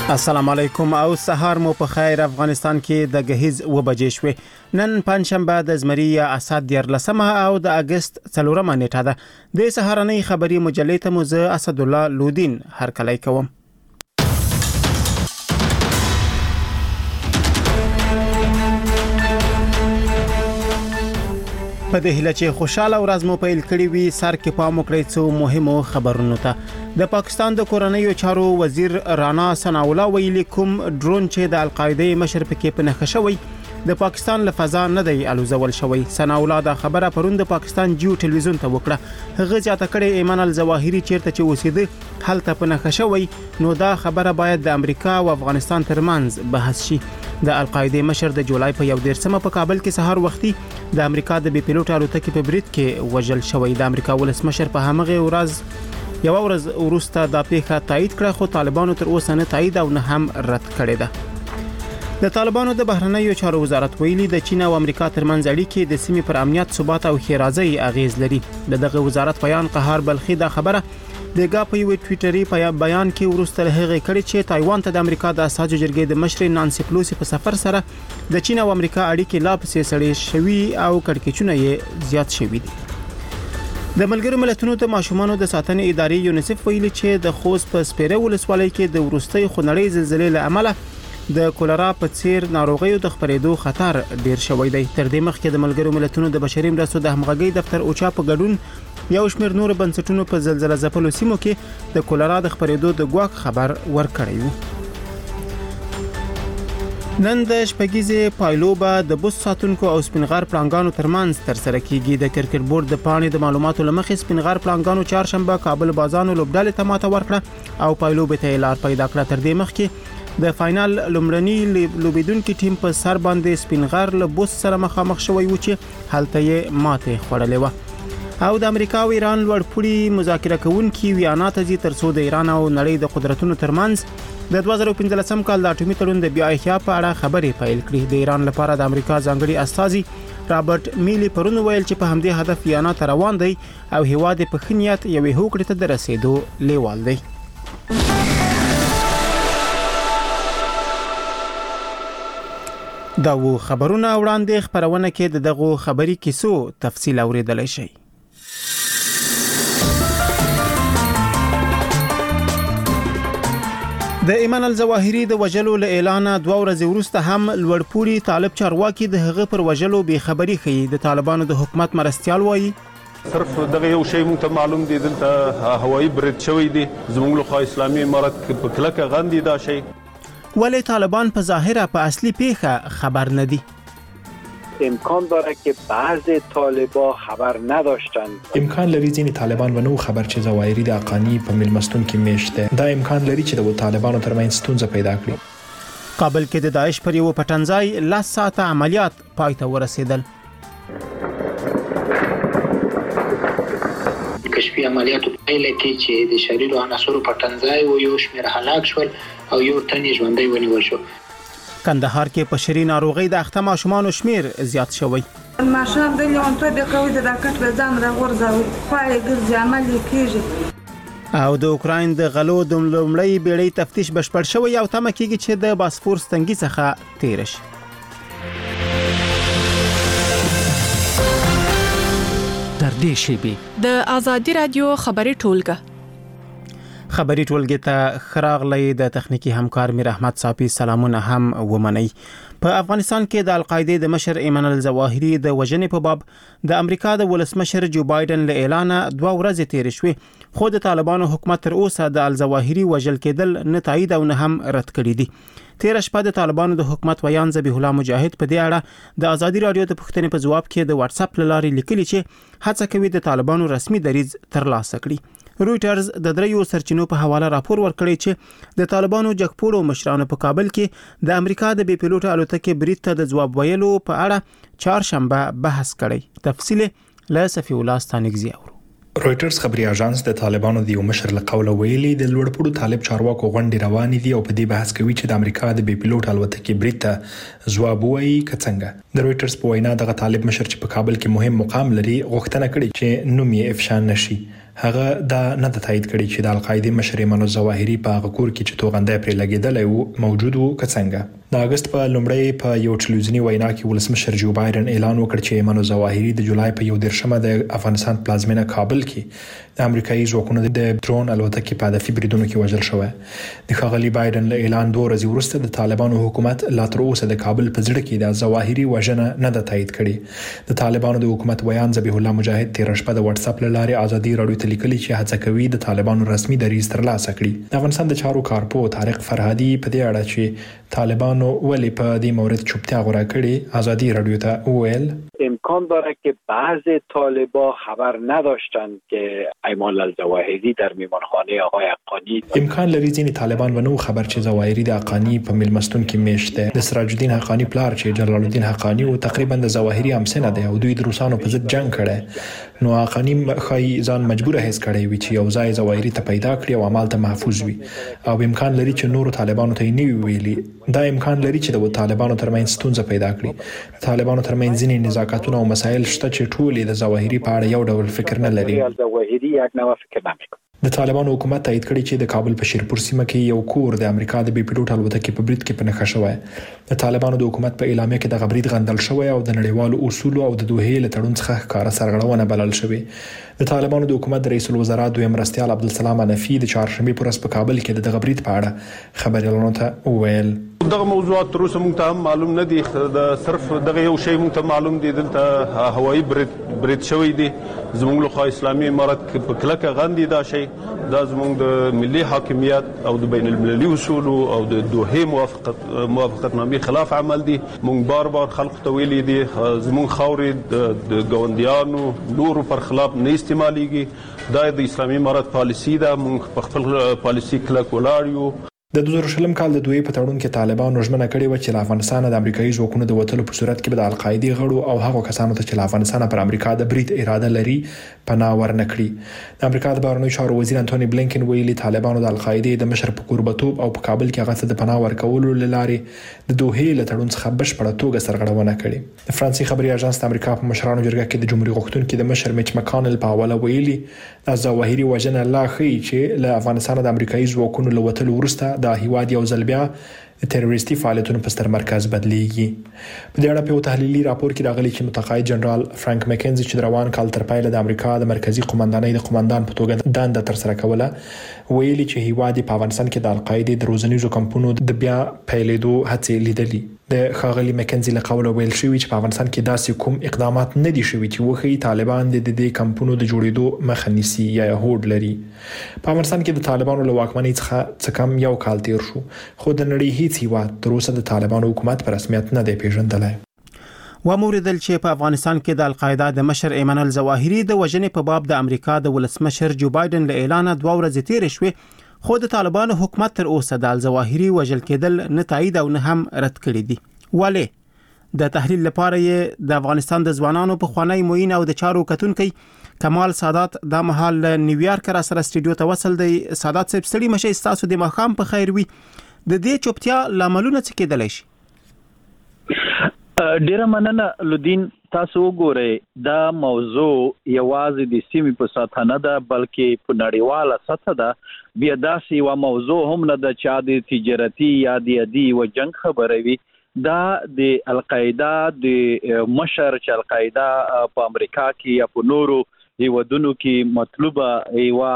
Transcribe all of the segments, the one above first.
السلام علیکم او سهار مو په خیر. افغانستان کې د غهیز و بجې شوې. نن پنځشنبه د زمری اسد 14 او د اگست 4 نیټه ده. د سهارنۍ خبري مجلې ته مو زه اسد الله لودین هرکلی کوم. په دې هیله چې خوشاله ورځ مو پیل کړی وي، سر کې پام وکړئ څو مهمو خبرونو ته. د پاکستان د کورنیو چارو وزیر رانا ثناء الله ویلي کوم ډرون چې د القاعده مشر پکې په نښه شوی د پاکستان له فضا نه دی الوزول شوی. ثناء الله دا خبره پرون د پاکستان جیو ټلویزیون ته وکړه. هغه ځاته کړي ایمان الظواهری چیرته چې اوسېده هلته په نښه شوی، نو دا خبره باید د امریکا او افغانستان ترمنځ بحث شي. د القاعده مشر د جولای په 11 په کابل کې سهار وختي د امریکا د بي پيلوټ الوتکې په برید کې وژل شوی. د امریکا ولسمشر په همغه ورځ یو ورځ وروسته دا پیښه تایید کړه، خو طالبانو تر اوسه نه تایید او نه هم رد کړې ده. د طالبانو د بهرنیو چارو وزارت ویلي د چین او امریکا ترمنځ اړیکې د سیمې پر امنیت، ثبات او ښېرازۍ اغیز لري. دغه وزارت بیان قهار بلخي دا خبره د غاپي وی ټوئیټري بیان کې ورسته هغه کړي چې تایوان ته د امریکا د اساسو جرګې د مشر نانسي پلوسی په سفر سره د چین او امریکا اړیکې لا پسې سړې شوي او کړکېچونه یې زیات شوي دي. د ملګرو ملتونو د ماشومانو د ساتنې ادارې یونیسف ویلي چې د خوست په سپیره ولسوالۍ کې د ورستۍ خونړۍ زلزلې له امله د کولرا په څیر ناروغیو د خپرېدو خطر ډیر شوی دی. تر دې مخکې د ملګرو ملتونو د بشري مرستو د همغږۍ دفتر اوچا په ګډون یو شمېر نور بنسټونو په زلزلہ ځپلو سیمو کې د کولرا د خپرېدو د ګواښ خبر ورکړی و. نن د شپږیزې پایلوبه د بوس ساتونکو او سپینغار پلانګانو ترمنځ ترسره کیږي. د کرکټ بورډ د پاڼې د معلوماتو لمخې سپینغار پلانګانو چهارشنبه کابل بازانو لوبډلې ته ماته ورکړه او پایلوبه ته لار پیدا کړه. تر دې مخکې د فائنل لومړني لوبیدونکو ټیم په سر باندې سپینغار له بوس سره مخامخ شوی و چې هلته یې ماته خوړلې و. او د امریکا او ایران لوړپوړي مذاکره کوونکي ویانا ته ځي ترڅو د ایران او نړۍ د قدرتونو ترمنځ د 2015 کال د اټومي تړون د بیا احیا په اړه خبرې پیل کړې. د ایران لپاره د امریکا ځانګړي استازي رابرټ میلی پرون ویل چې په همدې هدف ویانا ته روان دی او هیواد په خنیت یوې هوکړې ته د رسیدو لیوال دی. دا و خبرونه وړاندې خبرونه کې دغه خبري کیسو تفصیل اوریدلای شي. د ایمان الظواهری د وجلو له اعلان 2 ورځې وروسته هم لوړپوړي طالب چارواکي د هغه پر وجلو به خبري خي. د طالبانو د حکومت مرستيال وایي صرف دغه یو شی مونږ ته معلوم دي، دلته هوایي برید شوی دی، زموږ له اسلامي امارت په کلکه غندي دا شی. ولی طالبان په ظاهره په اصلي پیښه خبر ندي. امکان داره که بعضی طالبا خبر نداشتند. امکان لري ځینې طالبان ونو خبر چې ظواهری د اقانی په ملمستون کې میشته. دا امکان لري چې د طالبانو ترمنځ ستونزه پیدا کړي. کابل کې د داعش پر یو پټنځای 10 ساعته عملیات پای ته ورسېدل. کشفي عملیاتو پایله کې چې د شریرو عناصرو پټنځای او یو شمېر هلاک شول او یو تن یې ژوندی ونیول شو. کندهار کې په شری ناروغي د اخته ماشومان شمیر زیات شوی. ماشوم د لیونتو د کوي د راکټ په ځان راغورځوي، پای ګرځي عمل کیږي. او د اوکراین د غلو د لومړی بیړۍ تفتیش بشپړ شوی او تمه کیږي چې د باسفورس تنګي څخه تیر شي. در دې شیبي د ازادي رادیو خبري ټولګه خبري ټولګه ته خراغلی د تخنیکی همکار میر احمد صافی سلامونه هم ومني. په افغانستان کې د القاعده د مشر ایمان الظواهری د وژنې په باب د امریکا د ولسمشر جو بایدن له اعلان 2 ورځې تیر شوې، خو د طالبانو حکومت تر اوسه د الظواهری وژل کېدل نه تایید او نه هم رد کړی دي. تیر شپه د طالبانو د حکومت ویان ذبیح الله مجاهد په دې اړه د ازادي رادیو د پښتنې په جواب کې د واتس اپ لارې لیکلي چې هڅه کوي د طالبانو رسمي دریځ ترلاسه کړي. رويټرز د دریو سرچینو په حواله راپور ورکړی چې د طالبانو جګپوړو مشرانو په کابل کې د امریکا د بي پيلوټ الوتکې برید ته د جواب ویلو په اړه چهارشنبه بحث کړی. تفصیل له صفی الله ستانګزی اورو. رويټرز خبري اژانس د طالبانو د یو مشر له قوله ویلي د لوړپوړو طالب چارواکو غونډې روانې دي او په دې بحث کوي چې د امریکا د بي پيلوټ الوتکې برید ته جواب وایي کڅنګه. د رويټرز په وینا دغه طالب مشر چې په کابل کې مهم مقام لري غوښتنه کړې چې نوم یې افشا نشي. هغه دا نه تایید کړي چې د القاعده مشر ایمن الظواهري په هغه کور کې چې توغنده پرې لګیدل او موجود وو څنګه. د اگست په لومړی په یو ټلویزیونی وینا کې ولسمشر جو بایدن اعلان وکړ چې ایمن الظواهري د جولای په 11 د افغانستان پلازمینه کابل کې د امریکایي ځواکونو د ډرون الوتکې په هدفي بریدونو کې وژل شوی. د ښاغلي بایدن له اعلان 2 ورځې وروسته د طالبانو حکومت لا تر اوسه د کابل په زړه کې د ظواهري وژنه نه ده تایید کړې. د طالبانو د حکومت ویان ذبیح الله مجاهد تیر شپه د واتس اپ لارې ازادي رادیو ته لیکلي چې هڅه کوي د طالبانو رسمي دریځ ترلاسه کړي. د افغانستان د چارو کارپو طارق فرهادي په دې اړه چې طالبانو ولی په دې مورد چوپتیا غوره کړي ازادي رادیو ته وویل امکان داره که بعضی طالبا خبر نداشتند که ایمان الظواهری در میمانخانه آقای حقانی. امکان لري ځینې طالبان ونو خبر چې ظواهري د حقانی په میلمستون کې میشته. د سراج الدین حقانی پلار چې جلال الدین حقانی او تقریبا د ظواهري همسنه دی او دوی د روسانو په ضد جنگ کړي. نو حقانی خای ځان مجبور هیڅ کړي وي چې یو ځای ظواهري ته پیدا کړي او عمل ته محفوظ وي او امکان لري چې نور طالبانو ته نه ویلي. دا امکان لري چې د طالبانو ترمنځ ستونزه پیدا کړي. طالبانو ترمنځ ځینې نزاکتونه او مسایل شته چې ټول د ظواهري په اړه یو ډول فکر نه لري. ظواهري یک نوع فکر نمیکنه. د طالبانو حکومت تایید کړی چې د کابل په شیرپور سیمه کې یو کور د امریکا د بي پیلوټ الوتکې په برید کې پنهخه شوی. د طالبانو د حکومت په اعلامیه کې د غبرید غندل شوی او د نړیوالو اصول او د دوحې له تړون څخه ښکارا سرغړونه بلل شوی. د طالبانو د حکومت رئیس الوزرا دویم مرستیال عبدالسلام حنفي د چهارشنبه پر ورځ په کابل کې د غبرید په اړه خبريالانو ته وویل دغه موضوعات تر اوسه موږ ته معلوم نه دي. د صرف دغه یو شی موږ ته معلوم دي دلته هوایي برید شوی دی. زموږ له اسلامي امارت په کلکه غندي دا شی. دا زموږ د ملي حاکمیت او د بین المللي اصول او د دوحې موافقتنامې خلاف عمل دي. موږ بار خلکو ته ویلي دي زموږ خاورې د ګاونډیانو نورو پر خلاف نه استعمالېږي. دا د اسلامي امارت پالیسي ده. موږ په خپل پالیسي کلک ولاړ یو. د 2020 کال د دوی په تړون کې طالبانو ژمنه کړې و چې له افغانستان د امریکایي ځواکونو د وټلو په صورت کې به د القاعده غړو او هغو کسانو ته چې له افغانستان پر امریکا د برید اراده لري پناه ورنکړي. د امریکا د بهرنیو چارو وزیر انټونی بلینکن ویلي طالبانو د القاعده د مشر په قربتوب او په کابل کې هغه د پناه ورکولو لارې د دوحې له تړون څخه بشپړه توګه سرغړونه کړې. د فرانسې خبري اژانس د امریکا په مشرانو جرګه کې د جمهوریت غوښتونکو د مشر میچ مکانل په حواله ویلي د ظواهري وژنه لا ښیي چې له افغانستان د امریکایي ځواکونو له وټلو وروسته د هیواد یو بیا د تروریستي فعالیتونو په ستر مرکز بدلیږي. په دې اړه په یو تحلیلي راپور کې راغلي چې متقاعد جنرال فرانک مکینزي چې روان کال تر پایله د امریکا د مرکزی قومندانۍ د قومندان په توګه دنده تر سره کوله ویلي چې هیواد په افغانستان کې د القاعده د روزنیزو کمپونو د بیا پیلېدو هڅې لیدلې. د خاغلی مکینزي له قوله ویل شوی چې په افغانستان کې داسې کوم اقدامات نه دي شوي چې وخی طالبان د دې کمپونو د جوړېدو مخه نیسي یا هوډ لري. په افغانستان کې د طالبانو له واکمنۍ څخه کم یو کال تیر شو خو د نړۍ هیڅ هیواد تر اوسه د طالبانو حکومت په رسمیت نه دی پیژندلی. وموردل چې په افغانستان کې د القاعده د مشر ایمن الظواهري د وژنې په باب د امریکا د ولسمشر جو بایدن له اعلان 2 ورځې تیر شوې خو د طالبانو حکومت تر اوسه د الظواهري وژل کېدل نه تایید او نه هم رد کړی دي. ولی د تحلیل لپاره د افغانستان د ځوانانو په خوانی موین او د چارو کتونکي کمال سادات د محل نیویارک را سره استودیو ته وصل دی. سادات صاحب ستړي مشه تاسو د مخام په خیر وي. د دې چوپتیا لاملونه څه کېدلی شي؟ ډیره مننه لودین. تاسو وګورئ دا موضوع یوازې د سیمې په سطح نه ده بلکې په نړیواله سطح ده. بیا داسې یو موضوع هم نه ده چې د تجارتي یا د عادي و جنگ خبروي. دا د القاعده د مشر چې القاعده په امریکا کې یا په نورو هیوادونو کې مطلوبه یو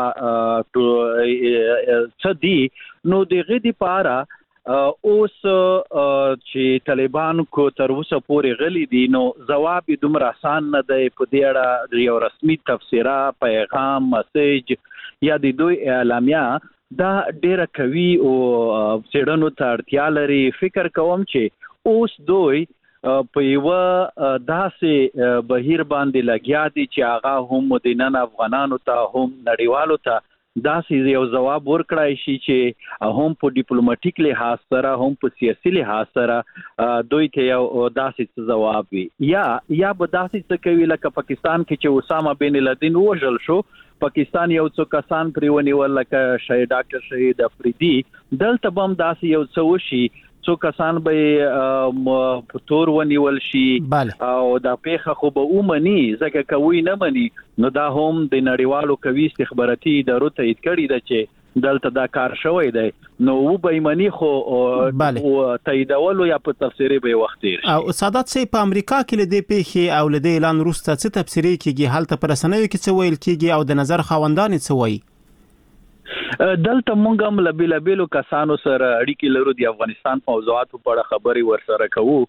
څه دي نو دغه لپاره اوس چې طالبان کو تر اوسه پورې غلي دي نو جواب دومره آسان نه دی. په دې اړه یو رسمي تفسیره پیغام میسج یا د دوی اعلامیه دا ډیره کوي او څېړنو ته اړتیا لري. فکر کوم چې اوس دوی په یو داسې بهیر باندې لګیا دي چې هغه هم مدینن افغانانو ته هم نړیوالو ته داسې یو جواب ورکړای شي چې هم په ډیپلوماټیک لحاظ سره هم په سیاسي لحاظ سره دوی ته یو داسې جواب وي یا به داسې څه کوي لکه پاکستان کې چې اسامه بن لادن وژل شو. پاکستان یو څو کسان پرې ونیول لکه ډاکټر شهید افریدي. دلته هم داسې یو څه وشي څو کسان به په تور ونیول شي او دا پیښه خو به ومني ځکه کوي نه مني نو دا هم د نړیوالو کوي استخباراتي ادارو ته کړي ده چې دلته دا کار شوی دی نو و به ایمانی خو او تاییدولو یا په تفسیری به وخت تیر او سادات سي په امریکا کې لدې پیښې او لدې اعلان وروسته څه تفسیری کیږي هلته پر رسنیو کې څه ویل کیږي او د نظر خاوندان څه وایي دلته مونږ هم لبیلو کسانو سره اړیکې لرو د افغانستان موضوعاتو په اړه خبري ورسره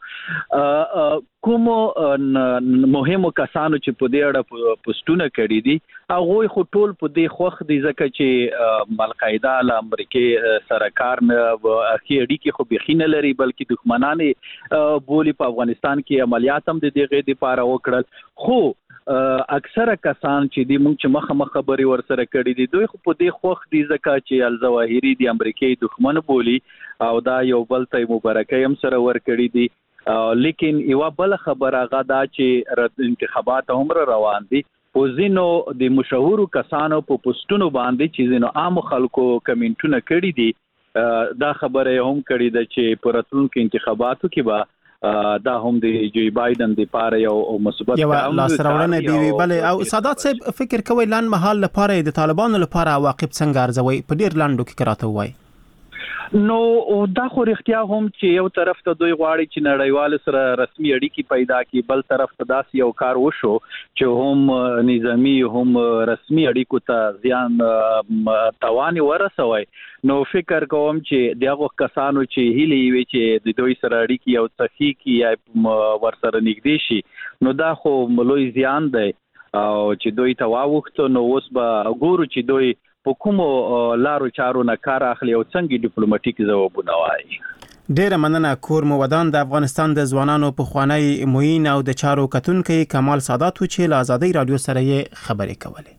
کوو کوم مهمو کسانو چې په دې اړه پوسټونه کړي دي هغه خو ټول په دې خوخ دي ځکه چې القاعده له امریکای سره کار نه اړیکې خو بخینه لري بلکې دښمنانه بولی په افغانستان کې عملیات هم د دې غې لپاره وکړل خو اکثره کسان چې د موږ چې مخ خبري ورسره کړي دي دوی خو په دې خوخ دي ځکه چې الظواهری د امریکای دښمن بولی او دا یو بل ته مبارکي هم سره ور کړی دي لیکن یو بل خبره غدا چې انتخابات هم روان دي پوزینو د مشهورو کسانو په پوسټونو باندې چې زینو عام خلکو کمنټونه کړي دي دا خبره هم کړي ده چې په راتلونکو انتخاباتو کې به دا هم د جو بایدن د پاره یو مثبت یو لاسراوړنه دی بل او سادات صاحب فکر کوي لاند محل لپاره د طالبانو لپاره عواقب څنګه ارزوي په ډیر لاندو کې کراته وای نو دا خو رښتیا هم چې یو طرف ته دوی غواړي چې نړیوال سره رسمي اړیکې پیدا کړي بل طرف ته داسې یو کار وشو چې هم نظامی هم رسمي اړیکو ته زیان توان ورسوي نو فکر کوم چې دغه کسانو چې هلي وي چې د دوی سره اړیکې یو صحیح کی یا ورسره نږدې شي نو دا خو ملوي زیان دی او چې دوی ته واوښتو نو اوس به ګورو چې دوی په کومو لارو چارو نه کار اخلي او څنګه ډیپلوماټیک ځوابونه وایي ډیره مننه کور مو ودان د افغانستان د ځوانانو په خوانی موین او د چارو کتونکو کمال سادات چې له آزادۍ رادیو سره یې خبرې کولې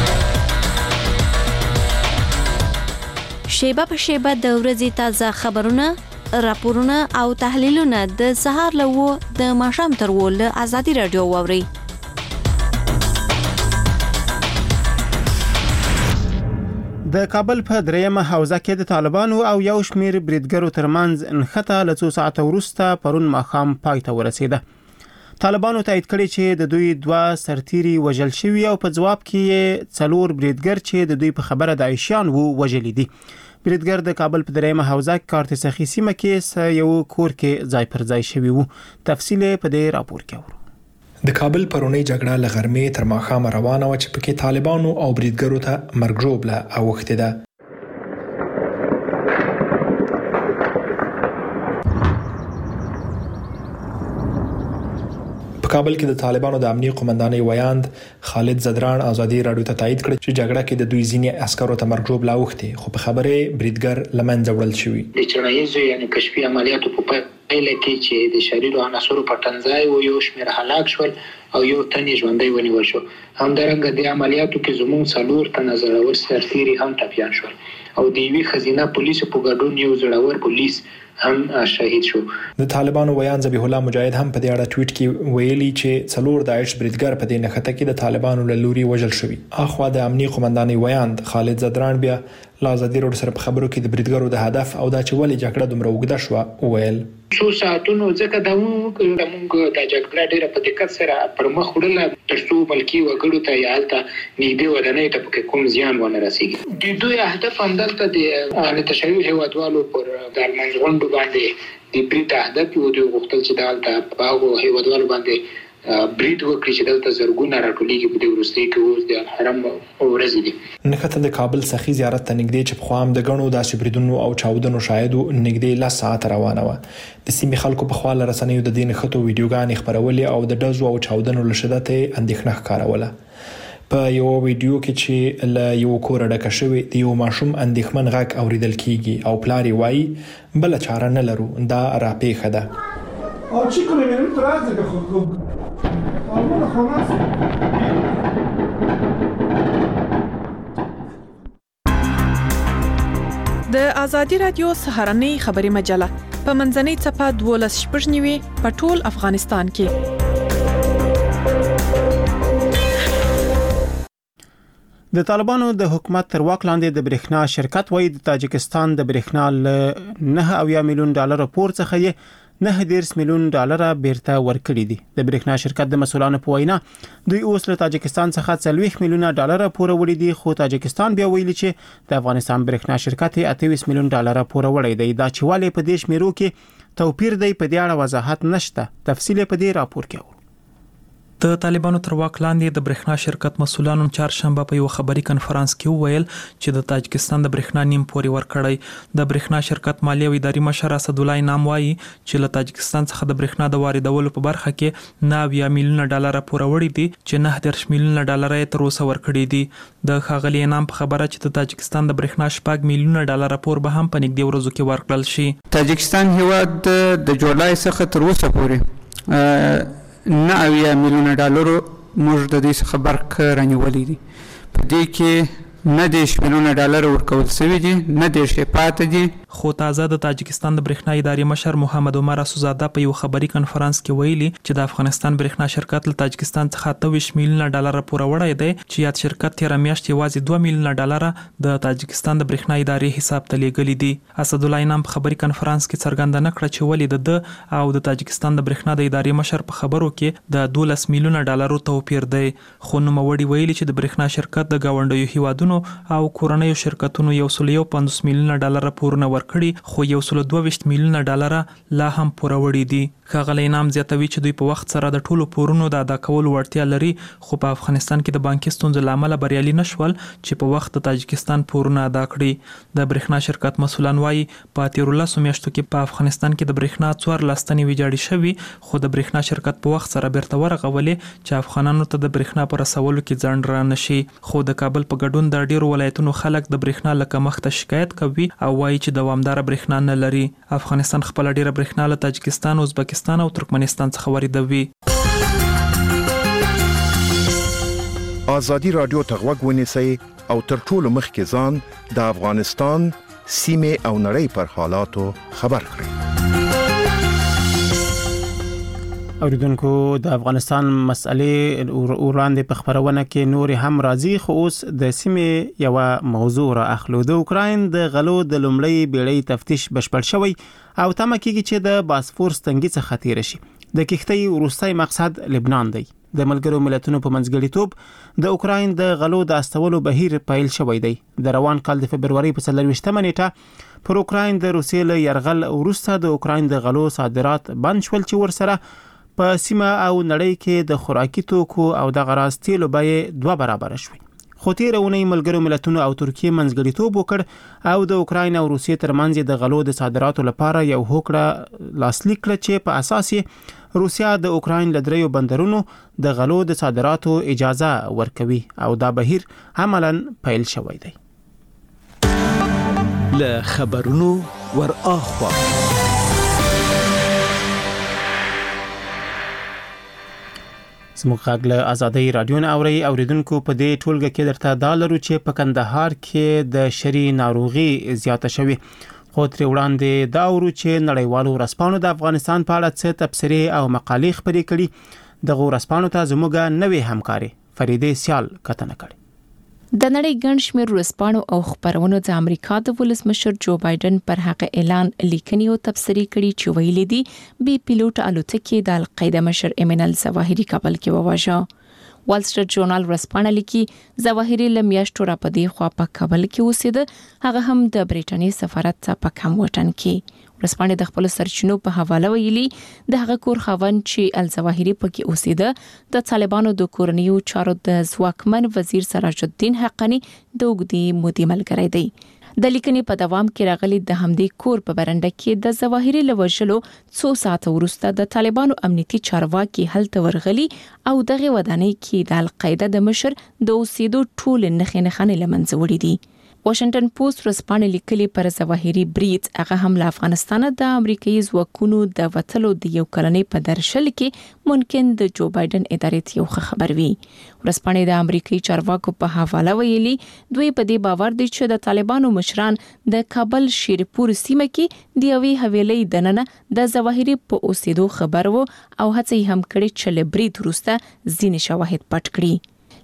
شیبه په شیبه د ورځې تازه خبرونه راپورونه او تحلیلونه د سهار له د ماښام تر له آزادۍ رادیو واوري د کابل په دریمه حوزه کې د طالبانو او یو شمیر بریدګرو ترمنځ نښته له څو ساعته وروسته پرون ماښام پای ته ورسېده طالبانو تایید کړی چې د دوی 2 سرتیري وژل شوي او په جواب کې 4 بریدګر چې د دوی په خبره داعشیان وو وژل دي بریدګر د کابل په دریمه حوزه کارتسخی سیمه کې یو کور کې ځای پر ځای شوی وو تفصیل په دې راپور کې اورو د کابل پرونی جګړه لغرمې تر ماښام روانه و چې پکې طالبانو او بریدګرو ته مرګ ژوبله اوښتې ده په کابل کې د طالبانو د امنیتي قومندانۍ ویاند خالد زدران ازادي رادیو ته تایید کړ چې جګړه کې د دوی ځینې عسکرو ته مرګ ژوبله اوښتې خو په خبره بریدګر لمنځه وړل شوی د چړایزو یعنی کشفي عملیاتو په پایله کې چې د شریرو عناصرو په تنځای او یو شمېر هلاک شول او یو تن ژوندۍ ونیول شو همدارنګه د عملیاتو کې زموږ 4 تنه زړور سرتیري هم ټپیان شول او د یوې خزینه پولیسو په ګډون یو زړور پولیس هم شهید شو د طالبانو ویان ذبیح الله مجاهد هم په دې اړه ټویټ کې ویلي چې 4 داعش بریدګر په دې نښته کې د طالبانو له لوري وژل شوی اخوا د امنیتي قومندانۍ ویاند خالد زدران بیا لازادي روډ سره په خبرو کې د بریدګرو د هدف او دا چې ولې جګړه دومره وګړه شو ویل څو ساعتونو ځکه د موږ د جګړې ډیره په دقت سره پر مخ وړل ترڅو ملکی وګړو ته یالته نږدې ودانۍ ته په کوم زیان ونه رسیږي د دوی هدف همدلته د تشریع هیوادوالو پر د منځغونډو باندې د برید هدف یو د غوښتل چې دالته په هغه هیوادوالو باندې برید وکړي چې دلته زرګونه راټولېږي په دې وروستي کې اوس د حرم ورځې دي نښته د کابل سخی زیارت ته نږدې چې په خام د غنو داسې بریدونو او چاودنو شاهدو نږدې 10 ساعت روانه و د سیمې خلکو په خواله رسنیو د دین خطو ویډیوګانې خبرولې او د دزو او چاودنو له شدت اندېښنه ښکاروله په یو ویډیو کې چې له یو کور ډکه شوی د یو ماشوم اندېښمن غږ اوریدل کیږي او پلاری وایي بل چاره نه لرو دا راپېښه ده او چې کومه مې ترازه خو د آزادي رادیو سهارنۍ خبري مجله په منځنۍ چپه 12 شپږنیوي په ټول افغانستان کې د طالبانو د حکومت تر واک لاندې د برېښنا شرکت وایي د تاجکستان د برېښنا ل 9 میلیون ډالر پور څخه یې 9 میلیون ډالر بیرته ورکړي دي. د برېښنا شرکت د مسولانو په وینا دوی اوس له تاجکستان څخه 40 میلیون ډالر پور وړي دي، خو تاجکستان بیا ویلي چې د افغانستان برېښنا شرکت 28 میلیون ډالر پور وړي دی. دا چې والي په دیش میرو کې توپیر دی په دې اړه وضاحت نشته. تفصیل په دې راپور کې د طالبانو تر واک لاندې د برېښنا شرکت مسولانو چهارشنبه په یو خبري کنفرانس کې وویل چې د تاجکستان د برېښنا نیم پوري ورکړی. د برېښنا شرکت مالی او اداري مشر اسد الله انعام وایي چې له تاجکستان څخه د برېښنا د واردولو په برخه کې 9 میلیون ډالر پور وړي دي چې 9 میلیون ډالر یې تر اوسه ورکړي دي. د ښاغلي انعام په خبره چې د تاجکستان د برېښنا 8 میلیون ډالر پور به هم په نږدې ورځو کې ورکړل شي. تاجکستان هیواد د جولای څخه تر اوسه پورې 9 میلیون ډالر موږ د دې څخه برخه رانیولې دي. په دې کې 9 میلیون ډالر ورکول شوي دي، 9 پاتې دي. خو تازه د تاجکستان د برېښنا اداري مشر محمد عمر اسوزاده په یو خبري کنفرانس کې ویلي چې د افغانستان برېښنا شرکت له تاجکستان څخه 28 میلیون ډالر پور وړی دی چې یاد شرکت تیر میاشت یوازې 2 میلیون ډالر د تاجکستان د برېښنا اداري حساب ته لیږلي دي. اسد الله انعام په خبري کنفرانس کې څرګنده نکړه چې ولې د او د تاجکستان د برېښنا د اداري مشر په خبرو کې د 12 میلیون ډالر توپیر دی. خو نو موړي ویلي چې د برېښنا شرکت د گاونډیو هیوادونو او کورنیو شرکتونو 150 میلیون ډالر پورونه ورکړي، خو 122 میلیون ډالر لا هم پور وړي دي. ښاغلی انعام زیاتوي چې دوی په وخت سره د ټولو پورونو د ادا کولو وړتیا لري، خو په افغانستان کې د بانکي ستونزو له امله بریالي نشول چې په وخت د تاجکستان پورونه ادا کړي. د برېښنا شرکت مسولان وایي په 13 میاشتو کې په افغانستان کې د برېښنا 14 تنې ویجاړې شوي، خو د برېښنا شرکت په وخت سره بیرته ورغولې چې افغانانو ته د برېښنا په رسولو کې ځنډ را نشي. خو د کابل په ګډون د ډیرو ولایتونو خلک د برېښنا له کمښته شکایت کوي او وایي چې دوامداره برېښنا نه لري. افغانستان خپل ډیره برېښنا له تاجکستان، ازبکستان او ترکمنستان څخه واردوي. ازادي رادیو ته غوږ ونیسئ او تر ټولو مخکې ځان د افغانستان سیمې او نړۍ پر حالاتو خبر کړئ. اوریدونکو د افغانستان مسئلې وړاندې په خبرونه کې نور هم راځي، خو اوس د سیمې یو موضوع را اخلو. د اوکراین د غلو د لومړی بیړۍ تفتیش بشپړ شوی او تمه کېږي چې د باسفورس تنګي څخه تیر شي. د کښتۍ وروستی مقصد لبنان دی. د ملګرو ملتونو په منځګړیتوب د اوکراین د غلو د استولو بهیر پیل شوی دی. د روان کال د فبرवरी په 24 نیټه پر اوکراین د روسیې له یرغل وروسته د اوکراین د غلو صادرات بند شول چې ورسره په سیمه او نړۍ کې د خوراکي توکو او د غراض تیلو بیې 2 برابر شوې. خو تیرونه ملګرو ملتونو او ترکیه منځګړیتوب وکړ او د اوکراین او روسیې ترمنځ د غلو د صادراتو لپاره یو هوکړه لاسلیک کړه چې په اساس یې روسیا د اوکراین له 3 بندرونو د غلو د صادراتو اجازه ورکوي او دا بهیر عملاً پیل شوی دی. له خبرونو ور اخوا زموږ غږ له ازادۍ رادیو نه اوریدونکو په دې ټولګه کې درته دا لرو چې په کندهار کې د شری ناروغي زیاته شوې، خو تر وړاندې دا ورو چې نړیوالو ورځپاڼو د افغانستان په اړه څه تبصرې او مقالې خپرې کړي. دغه ورځپاڼو ته زموږ نوې همکاري فریدې سیال کتنه کړې. د نړۍ ګڼ شمېر ورځپاڼو او خبرونو د امریکا د ولسمشر جو بایدن پر هغه اعلان لیکنی او تبصرې کړي چې ویلي دي بي پيلوټ الوتکې د القاعده مشر ایمن الظواهري کابل کې وواژه. وال سټریټ جورنال ورځپاڼه لیکي ظواهري لمیاشتو را پدې خوا په کابل کې اوسېده، هغه هم د برېټانیا سفارت څخه په کم وطن کې. ورځپاڼه د خپل سرچینو په حواله ویلي د هغه کور خاوند چې الظواهري پکې اوسېده د طالبانو د کورنیو چارو د ځواکمن وزیر سراج الدین حقانی د اوږدې مودې ملګری دی. د لیکنې په دوام کې راغلي د همدې کور په برنډه کې د ظواهري لوجلو 2 ساعت وروسته د طالبانو امنیتي چارواکي هلته ورغلي او دغه ودانۍ کې د القاعده د مشر د اوسېدو ټول نښې لمنځه وړي دي. واشنگټن پوسټ ورځپاڼه لیکلي پر ظواهري بریټ هغه هم له افغانستان د امریکایي ځواکونو د وټلو د یو کلنې په درشل کې ممکن د جو بایدن ادارې یو خبر وي. ورځپاڼه د امریکایي چارواکو په حواله ویلي دوی په دې باور دي چې د طالبانو مشران د کابل شیرپور سیمه کې د یوې حویلۍ دننه د ظواهري په اوسېدو خبر وو او هڅه هم کړې چې له بریټ وروسته ځینې شواهد پټ کړي.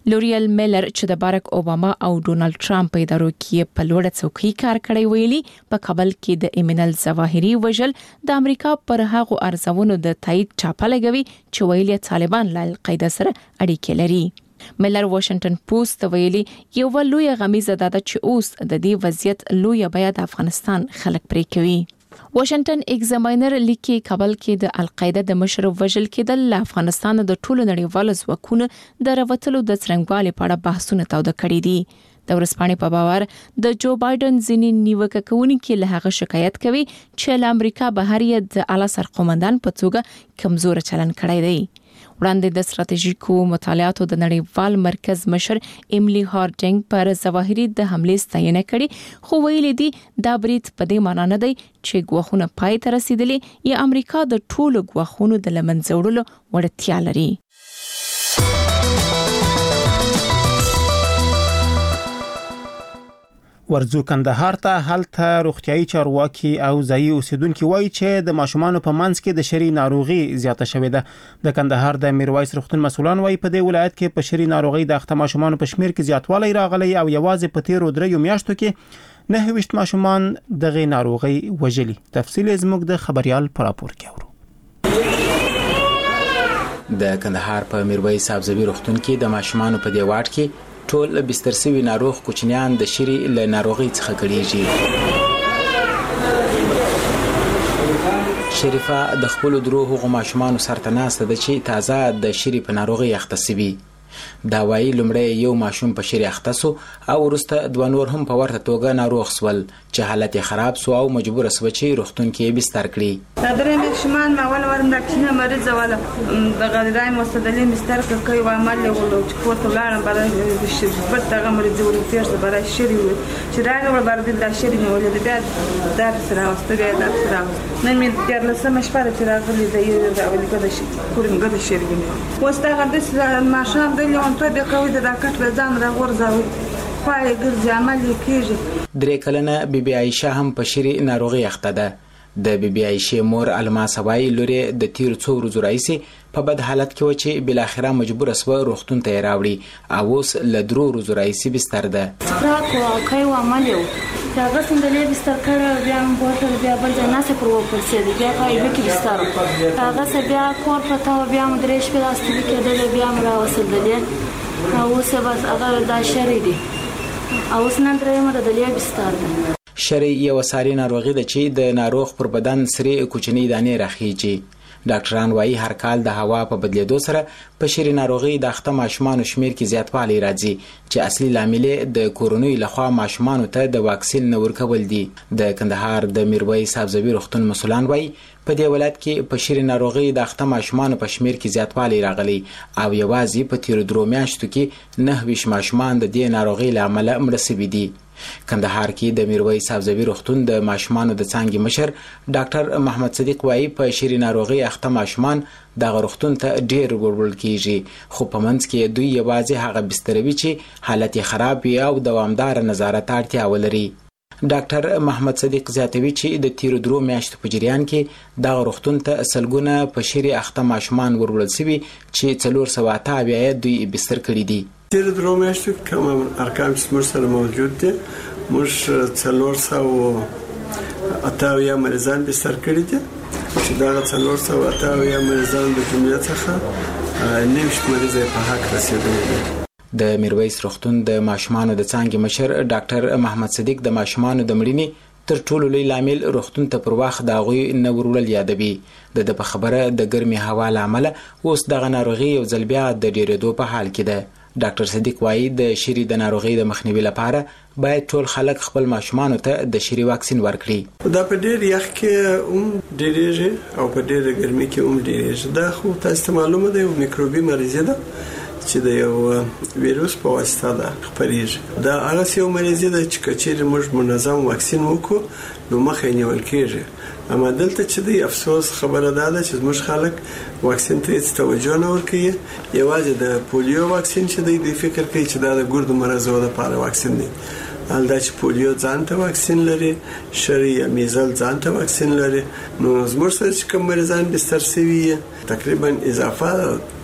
لوریل میلر چې د بارک اوباما او ډونالد ټرمپ په ادارو کې په لوړه څوکۍ کار کړی ویلي په کابل کې د ایمن الظواهري وژل د امریکا پر هغو ارزونو د تایید چاپه لګوي چې ویلي طالبان له القاعده سره اړیکې لري. میلر واشنگټن پوسټ ته ویلي یو لوی غمیزه ده چې اوس د دې وضعیت لوی بیا د افغانستان خلک پرې کوي. واشنگټن ایگزامینر لیکي کابل کې د القاعده د مشر وژل کېدل له افغانستان د ټولو نړیوالو ځواکونو د راوتلو د څرنګوالي په اړه بحثونه تاوده کړي دي. د ورسپانې په باور د جو بایدن ځینې نیوکه کوونکي له هغه شکایت کوي چې له امریکا بهر یې د اعلی سرقومندان په توګه کمزور چلن کړی دی. وړاندې د ستراتیژیکو مطالعاتو د نړیوال مرکز مشر ایملی هارډینګ پر ظواهري د حملې ستاینه کړي خو ویلي دي دا برید په دې معنی نه دی چې ګواښونه پای ته رسیدلي یا امریکا د ټولو ګواښونو د لمنځه وړلو وړتیا لري. ورځو کندهار ته هلته روغتيایي چارواکي او ځایي اوسیدونکو وایي چې د ماشومان په منځ کې د شری ناروغي زیاته شوې ده. د کندهار د میرویس روغتون مسولان وایي په دې ولایت کې په شری ناروغي د اخته ماشومان په شمیر کې زیاتوالی راغلی او یوازې په 13 میاشتو کې 9 ماشومان دغه ناروغي وژلي. تفصیل زموږ د خبريال پر راپور کې اورو. د کندهار په میرویس سبزوي روغتون کې د ماشومان په دی واټ کې ټول بستر سوي ناروغ کوچنیان د شری له ناروغي څخه کړيږي. شریفه د خپل دروغ ماشومان سرتناسته د چې تازه د شری په ناروغي اختصبي. دا وایي لمړی یو ماشوم په شری اختصو او ورسته دوه نور هم په ورته توګه ناروغ سول چې حالت خراب سو او مجبور سو چې روغتون کې بستر کړي. دا درې ماشومان ما ول ورنده کینه مریض ولا د غذای مستدلین بستر کوي و عمل له ولو چې کوته لاړم برای د شری په دغه مریض ورو پیښه برای شری چې راغله ور باندې د شری نه ولې بیا در سره واستګه در سره نه می در لسمه شپه چې راغلی د یو د اولي کده شي کورم کده شری نه واستغه د ماشوم لیون ته به کوي د راکټ به ځان را ورځوي پای ګرځي عمل کیږي. درې کلنه بیبي عائشه هم په شری ناروغي اخته ده. د بیبي عائشه مور الماس وای لوري د تیر څو ورځې راځي په بد حالت کې و چې بل اخره مجبور اسو روغتون ته راوړي او اوس له درو ورځې راځي بستر ده. راکو کوي و عمل یو هغه څنګه له بستر کړه بیا بوتل بیا بل جناسه پر وپر سي بیا پای به کې بستر هغه څه بیا کور پتا بیا مدرش په لاستي کېدل بیا مړه وسدلې او څه بس هغه دا شری دي او سنن درې مړه د لې بستر ده. شری یو ساري ناروغي ده چې د ناروغ پر بدن سری کوچنی دانې راخیږي. ډاکټران وایي هر کال د هوا په بدلیدو سره په شری ناروغي د اخته ماشومان شمیر کې زیاتوالی راځي چې اصلي لامل د کورونوي لخوا ماشومان ته د واکسین نه ورکول دي. د کندهار د میرویس سبزوي روغتون مسولان وایي په دې ولایت کې په شری ناروغي د اخته ماشومان په شمیر کې زیاتوالی راغلی او یوازې په 13 میاشتو کې 9 ماشومان د دې ناروغي لامل مړ شوي دي. کندهار کې د میرویس سبزوي روغتون د ماشومان د څنګه مشر ډاکټر محمد صدیق وایي په شری ناروغي اخته ماشومان د روغتون ته ډیر ورول کیږي خو په منځ کې دوی یوازې هغه بستروي چې حالت خراب وي او دوامدار نظارت اړتیا ولري. ډاکټر محمد صدیق زیاتوي چې د 13 میاشتو په جریان کې د روغتون ته سلګونه په شری اخته ماشومان ورول شوي چې 470 دوی بستر کړي دي. 13 میاشتو کوم ارقام چې موږ سره موجود دي موږ 480 مریضان بستر کړي دي چې دا 480 مریضان د جمعیت څخه 9 مریض په حق رسیدلي دي. د میرویس روغتون د ماشومان د څنګه مشر ډاکټر محمد صدیق د ماشومان د مړینې تر ټولو لوی لامل روغتون ته پر وخت د غوي نه ورول یادوي. د په خبره د ګرمي هوا لامل اوس د ناروغي او ځلبیا د ډیرېدو په حال کې ده. ډاکټر صدیق وایي د شری د ناروغي د مخنیوي لپاره باید ټول خلک خپل ماشومان ته د شری واکسین ورکړي. دا په ډیر یخ کې ډیریږي او په ډیر ګرمي کې ډیریږي. دا خو تاسو معلومه ده یو میکروبي مریض ده چې د یو ویروس په واسطه ده خپرېږي. دا هغه یو مریض ده چې کچېر موږ منظم واکسین وکړو نو مخه نیول کېږي. اما دلته چې د افسوس خبره ده چې موږ خلک واکسین ته هیڅ توجه نه ورکوي. یوازې د پولیو واکسین چې دوی فکر کوي چې دا د ګردو مرزو لپاره واکسین دی. الدا چې پولیو ځان ته واکسین لري شری یا میزل ځان ته واکسین لري. نو زموږ سره چې کوم مریضان بستر شوي تقریبا اضافه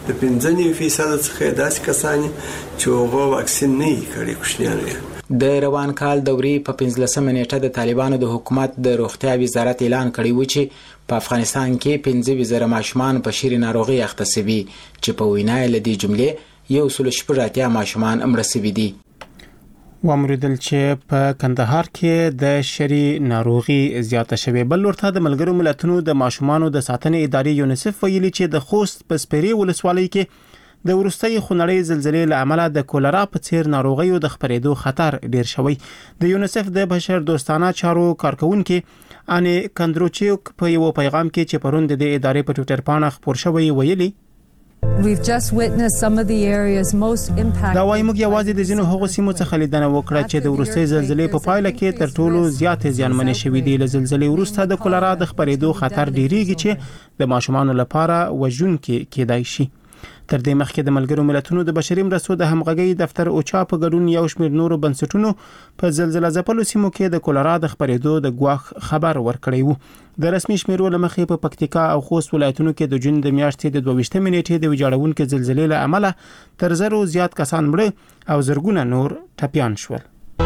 د 15% څخه داسې کسان چې هغه واکسین نه کړي کوشنیان د روان کال دورې په 15 نیټه د طالبانو د حکومت د روغتیا وزارت اعلان کړی و چې په افغانستان کې 15,000 ماشومان په شری ناروغي اخته شوي چې په وینا له دې جملې 180 ماشومان مړه شوي دي. وامریدل چې په کندهار کې د شری ناروغي زیاته شوه. بل ورته د ملګرو ملتونو د ماشومانو د ساتنې ادارې یونیسف ویلي چې د خوست په سپری ولسوالۍ کې د ورستۍ خونړۍ زلزلې له امله د کولرا په څیر ناروغیو د خپرېدو خطر ډیر شوی. د یونیسف د بشر دوستانه چارو کارکونکو اني کندروچیوک په یو پیغام کې چې پروند د ادارې په ټوئیټر باندې خبر شوی ویلي We've just witnessed some of the areas most impacted. دا وايي موږ یوازې د ځینو هغو سیمو څخه لیدنه وکړه چې د ورستۍ زلزلې په پایله کې تر ټولو زیاتې زیانمنې شوې دي. له زلزلې وروسته د کولرا د خپرېدو خطر ډیریږي چې د ماشومانو لپاره وژونکي کېدای شي. تر دې مخکې د ملګرو ملتونو د بشري مرستو د همغږي دفتر اوچا په ګډون یو شمېر نورو بنسټونو په زلزلې ځپلو سیمو کې د کولرا د خپرېدو د ګواښ خبر ورکړی وو. د رسمي شمیرو لمخې په پکتیکا او خوست ولایتونو کې د جون د میاشتې د 22 نیټې د ویجاړونکو زلزلې له امله تر زرو زیات کسان مړه او زرګونه نور ټپيان شول.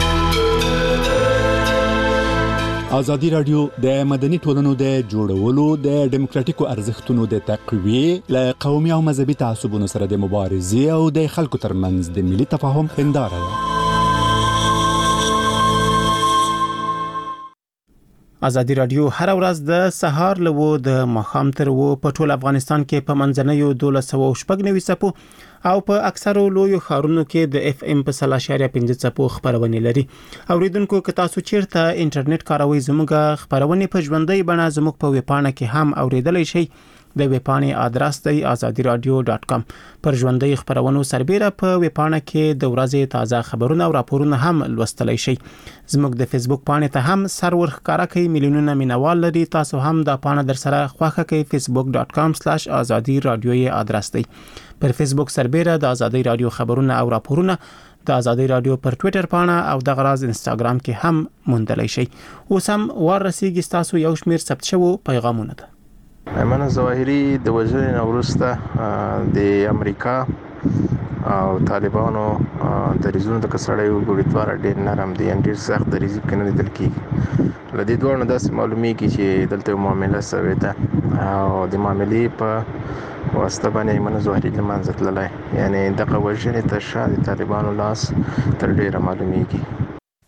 ازادي رادیو د مدني ټولنو د جوړولو د ډیموکراتیکو ارزښتونو د تقویې له قومي او مذهبي تعصبونو سره د مبارزې او د خلکو ترمنځ د ملي تفاهم هنداره ده. ازادي رادیو هر ورځ د سهار لوو د مخام تر وو په ټول افغانستان کې په منځنیو 1290 سپو او په اکثرو لویو ښارونو کې د اف ام په 3.5 سپو خبرونه لري. اوریدونکو که تاسو چیرته انټرنیټ کاروئ زموږ خبرونه په ژوندۍ بڼه زموږ په ویبپاڼه کې هم اوریدلای شئ. د ویبپاڼې ادرس دی azadiradio.com. پر ژوندۍ خبرونو سربېره په ویبپاڼه کې د ورځې تازه خبرونه او راپورونه هم لوستلای شئ. زموږ د فیسبوک پاڼې ته هم سرور ښکارا کوي میلیونونه مینوال لري. تاسو هم دا پاڼه در سره خوښه کوي. facebook.com/azadiradio ادرس دی. پر فیسبوک سربېره د ازادي رادیو خبرونه او راپورونه د ازادي رادیو پر ټوئیټر پاڼه او د غراز انستګرام کې هم موندلای شئ. اوس هم ورسیږي تاسو یو شمیر ثبت شوو پیغامونه ده. ایمن ظواهری د وژنې وروسته د امریکا او طالبانو د ریزونو د کسړې وګړي ډېر نرم دي ان ډېر سخت د ریزب کنه دل کی لدې دوه نه داسې معلومیږي چې دلته معاملې سوي ده او د معاملې په واسطه باندې ایمن ظواهری د منځ تللی یعنی د وژنې تر شا د طالبانو لاس تر ډېر معلومیږي.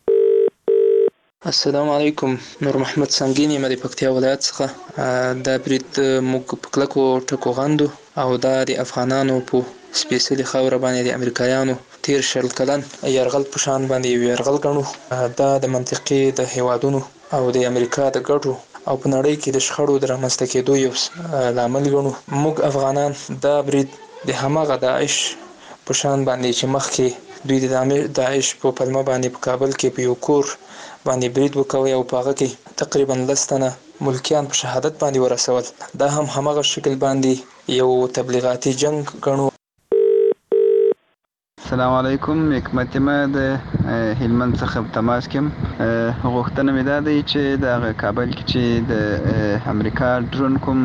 السلام علیکم. نور محمد سنگین یم د پکتیا ولایت څخه. دا برید موږ په کلکو ټکو غندو او دا د افغانانو په سپیشلی خاور باندې د امریکایانو تیر شل کلن يرغل په شان باندې يرغل غنو. دا د منطقي د هیوادونو او د امریکا د ګټو او په نړۍ کې د شخړو د رامنځته کېدو یو لامل غنو. موږ افغانان دا برید د همغه داعش په شان باندې چې مخکې دوی د داعش په پلمه باندې په کابل کې په یو کور باندې برید وکوي او په هغه کې تقریبا لستنه ملکیان په شهادت باندې ورسول. دا هم همغه شکل باندې یو تبلیغاتي جنگ غنو. السلام علیکم. حکمت ما د هلمند څخه تماس کوم. غوښتنه مې ده چې د کابل کې چې د امریکا ډرون کوم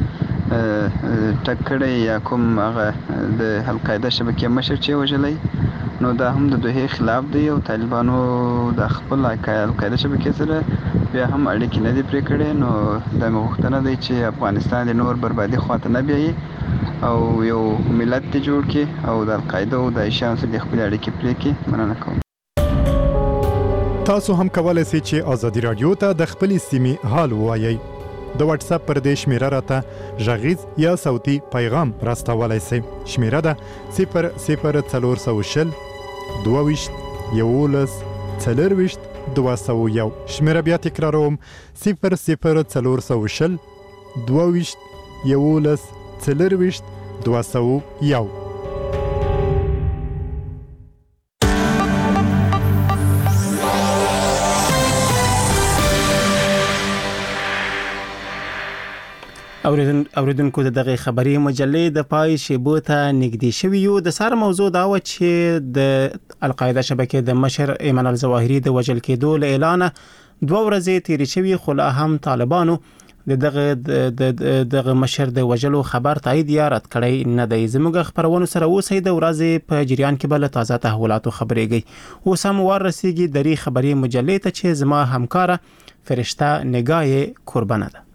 ټکړې یا کوم هغه د القاعده شبکې مشر چې وژلې نو دا هم د دوی خلاف دی او طالبانو د خپل القاعده شبکې سره بیا هم اړیکې نه دي پرې کړې. نو د غوښتنه دی چې افغانستان د نور بربادي خواته نه بیایي او یو ملت ته جوړ کړي او د القاعده او د ایشان سره خپل اړیکې پرې کړي. مننه کوم. تاسو هم کولای شئ چې ازادي رادیو ته د خپل سیمې حال ووایي. د واتس اپ پر دې شمیره راته غږیز یا صوتي پیغام راستولای شئ. شمیره ده 00420 22 11 40 201. شمیره بیا تکراروم 00420 22 11 40 201. اوریدونکو دغه خبري مجلې د پای شیبو ته نږدې شوی یو. د سار موضوع دا و چې د القاعده شبکې د مشر ایمن الظواهری د وژل کېدو له اعلان 2 ورځې تیرې شوی خو لا هم طالبانو دغه مشر د وجلو خبر تایید یا رد کړی نه دی. زموږ خبرونه سره اوسئ د ورځې په جریان کې بل تازه تحولاتو خبرېږي. اوس هم ورسیږي دری خبري مجلې ته چې زما همکاره فرشته نگاه قربانه ده.